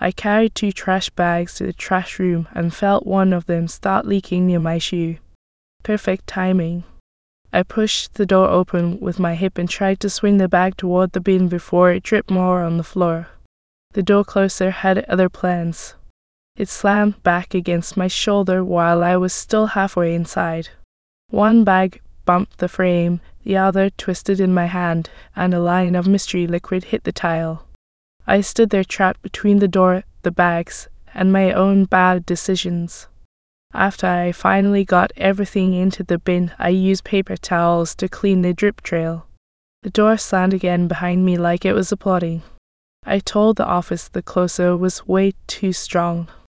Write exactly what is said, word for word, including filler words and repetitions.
I carried two trash bags to the trash room and felt one of them start leaking near my shoe. Perfect timing. I pushed the door open with my hip and tried to swing the bag toward the bin before it dripped more on the floor. The door closer had other plans. It slammed back against my shoulder while I was still halfway inside. One bag bumped the frame, the other twisted in my hand, and a line of mystery liquid hit the tile. I stood there trapped between the door, the bags, and my own bad decisions. After I finally got everything into the bin, I used paper towels to clean the drip trail. The door slammed again behind me like it was applauding. I told the office the closer was way too strong.